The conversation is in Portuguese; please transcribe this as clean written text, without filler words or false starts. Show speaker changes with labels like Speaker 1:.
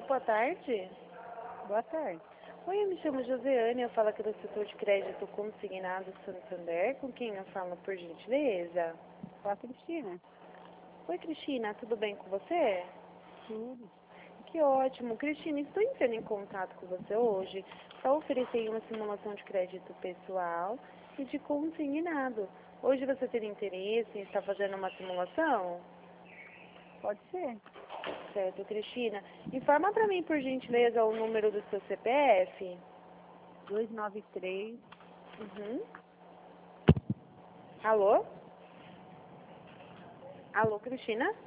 Speaker 1: boa tarde.
Speaker 2: Boa tarde.
Speaker 1: Oi, eu me chamo Josiane, eu falo aqui do setor de crédito consignado Santander. Com quem eu falo, por gentileza?
Speaker 2: Com a Cristina.
Speaker 1: Oi, Cristina, tudo bem com você?
Speaker 2: Tudo.
Speaker 1: Que ótimo. Cristina, estou entrando em contato com você hoje para oferecer uma simulação de crédito pessoal e de consignado. Hoje você teria interesse em estar fazendo uma simulação?
Speaker 2: Pode ser.
Speaker 1: Certo, Cristina. Informa para mim, por gentileza, o número do seu CPF.
Speaker 2: 293.
Speaker 1: Uhum. Alô? Alô, Cristina?